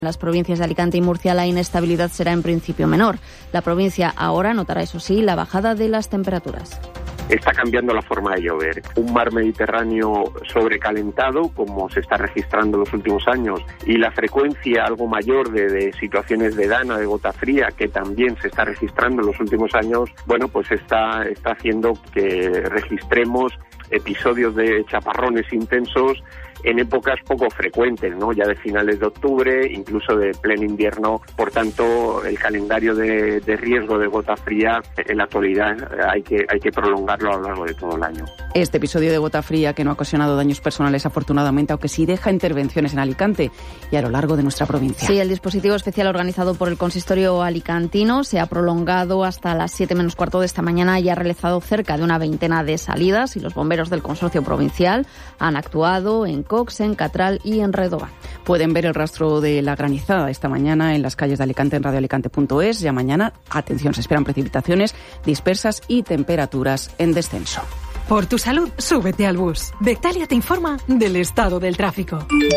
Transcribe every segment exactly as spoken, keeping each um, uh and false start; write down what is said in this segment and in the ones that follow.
En las provincias de Alicante y Murcia la inestabilidad será en principio menor. La provincia ahora notará, eso sí, la bajada de las temperaturas. Está cambiando la forma de llover. Un mar Mediterráneo sobrecalentado, como se está registrando en los últimos años, y la frecuencia algo mayor de, de situaciones de dana, de gota fría, que también se está registrando en los últimos años, bueno, pues está, está haciendo que registremos episodios de chaparrones intensos en épocas poco frecuentes, ¿no? Ya de finales de octubre, incluso de pleno invierno. Por tanto, el calendario de, de riesgo de gota fría en la actualidad hay que, hay que prolongarlo a lo largo de todo el año. Este episodio de gota fría, que no ha ocasionado daños personales afortunadamente, aunque sí deja intervenciones en Alicante y a lo largo de nuestra provincia. Sí, el dispositivo especial organizado por el consistorio alicantino se ha prolongado hasta las siete menos cuarto de esta mañana y ha realizado cerca de una veintena de salidas, y los bomberos del consorcio provincial han actuado en Cox, en Catral y en Redová. Pueden ver el rastro de la granizada esta mañana en las calles de Alicante en radio alicante punto es. Ya mañana, atención, se esperan precipitaciones dispersas y temperaturas en descenso. Por tu salud, súbete al bus. Bectalia te informa del estado del tráfico.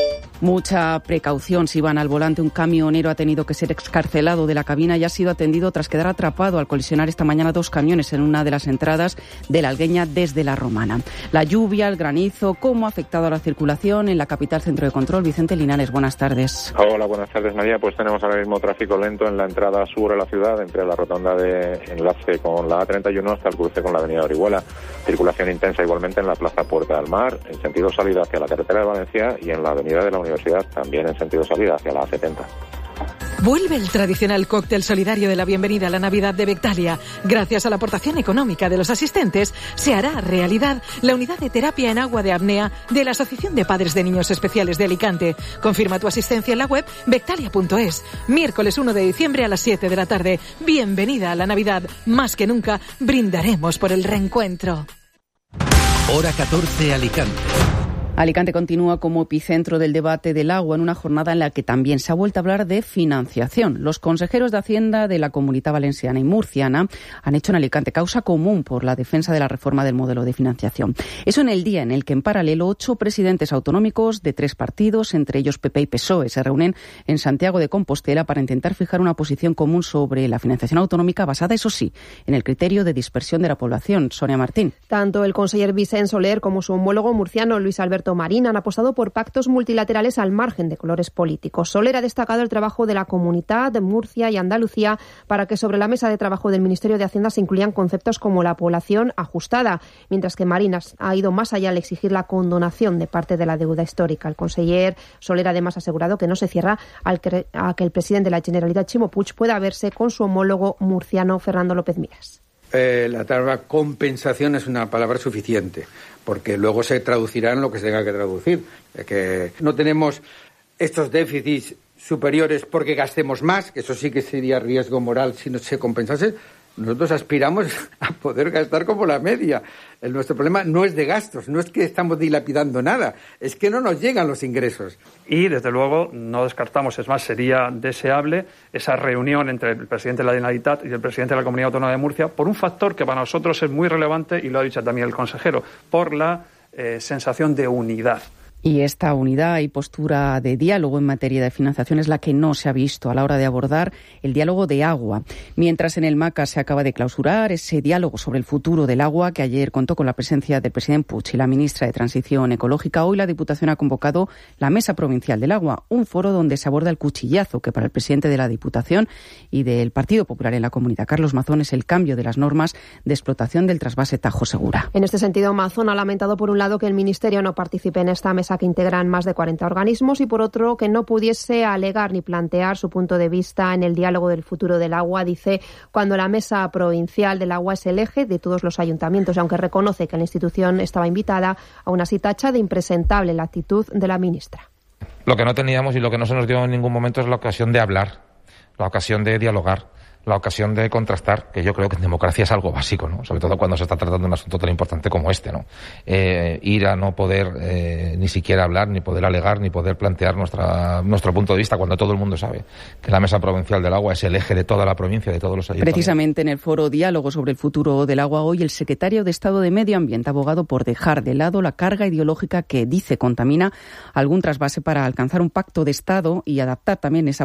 Mucha precaución si van al volante. Un camionero ha tenido que ser excarcelado de la cabina y ha sido atendido tras quedar atrapado al colisionar esta mañana dos camiones en una de las entradas de la Algueña desde la Romana. La lluvia, el granizo, ¿cómo ha afectado a la circulación en la capital? Centro de control, Vicente Linares, buenas tardes. Hola, buenas tardes, María. Pues tenemos ahora mismo tráfico lento en la entrada sur de la ciudad, entre la rotonda de enlace con la A treinta y uno hasta el cruce con la avenida Orihuela. Circulación intensa igualmente en la plaza Puerta del Mar, en sentido salida hacia la carretera de Valencia, y en la avenida de la Universidad también en sentido salida hacia la A setenta. Vuelve el tradicional cóctel solidario de la bienvenida a la Navidad de Bectalia. Gracias a la aportación económica de los asistentes, se hará realidad la unidad de terapia en agua de apnea de la Asociación de Padres de Niños Especiales de Alicante. Confirma tu asistencia en la web bectalia punto es. Miércoles uno de diciembre a las siete de la tarde. Bienvenida a la Navidad. Más que nunca, brindaremos por el reencuentro. Hora catorce, Alicante. Alicante continúa como epicentro del debate del agua en una jornada en la que también se ha vuelto a hablar de financiación. Los consejeros de Hacienda de la Comunidad Valenciana y Murciana han hecho en Alicante causa común por la defensa de la reforma del modelo de financiación. Eso en el día en el que en paralelo ocho presidentes autonómicos de tres partidos, entre ellos P P y P S O E, se reúnen en Santiago de Compostela para intentar fijar una posición común sobre la financiación autonómica basada, eso sí, en el criterio de dispersión de la población. Sonia Martín. Tanto el conseller Vicent Soler como su homólogo murciano Luis Alberto Marín han apostado por pactos multilaterales al margen de colores políticos. Soler ha destacado el trabajo de la Comunidad de Murcia y Andalucía para que sobre la mesa de trabajo del Ministerio de Hacienda se incluyan conceptos como la población ajustada, mientras que Marín ha ido más allá al exigir la condonación de parte de la deuda histórica. El conseller Soler además ha asegurado que no se cierra al que, a que el presidente de la Generalitat, Ximo Puig, pueda verse con su homólogo murciano Fernando López Miras. Eh, la palabra compensación es una palabra suficiente, porque luego se traducirá en lo que se tenga que traducir. Eh, que no tenemos estos déficits superiores porque gastemos más, que eso sí que sería riesgo moral si no se compensase. Nosotros aspiramos a poder gastar como la media. El, nuestro problema no es de gastos, no es que estamos dilapidando nada, es que no nos llegan los ingresos. Y, desde luego, no descartamos, es más, sería deseable esa reunión entre el presidente de la Generalitat y el presidente de la Comunidad Autónoma de Murcia por un factor que para nosotros es muy relevante, y lo ha dicho también el consejero, por la eh, sensación de unidad. Y esta unidad y postura de diálogo en materia de financiación es la que no se ha visto a la hora de abordar el diálogo de agua. Mientras en el MACA se acaba de clausurar ese diálogo sobre el futuro del agua, que ayer contó con la presencia del presidente Puig y la ministra de Transición Ecológica, hoy la Diputación ha convocado la Mesa Provincial del Agua, un foro donde se aborda el cuchillazo que para el presidente de la Diputación y del Partido Popular en la Comunidad, Carlos Mazón, es el cambio de las normas de explotación del trasvase Tajo Segura. En este sentido, Mazón ha lamentado por un lado que el Ministerio no participe en esta mesa que integran más de cuarenta organismos y por otro que no pudiese alegar ni plantear su punto de vista en el diálogo del futuro del agua. Dice, cuando la Mesa Provincial del Agua es el eje de todos los ayuntamientos, aunque reconoce que la institución estaba invitada, aún así tacha de impresentable la actitud de la ministra. Lo que no teníamos y lo que no se nos dio en ningún momento es la ocasión de hablar, la ocasión de dialogar. la ocasión de contrastar, que yo creo que en democracia es algo básico, ¿no? Sobre todo cuando se está tratando de un asunto tan importante como este, ¿no? Eh, ir a no poder eh, ni siquiera hablar, ni poder alegar, ni poder plantear nuestra, nuestro punto de vista, cuando todo el mundo sabe que la Mesa Provincial del Agua es el eje de toda la provincia, de todos los ayuntamientos. Precisamente en el foro Diálogo sobre el futuro del agua hoy, el secretario de Estado de Medio Ambiente ha abogado por dejar de lado la carga ideológica que dice contamina algún trasvase para alcanzar un pacto de Estado y adaptar también esa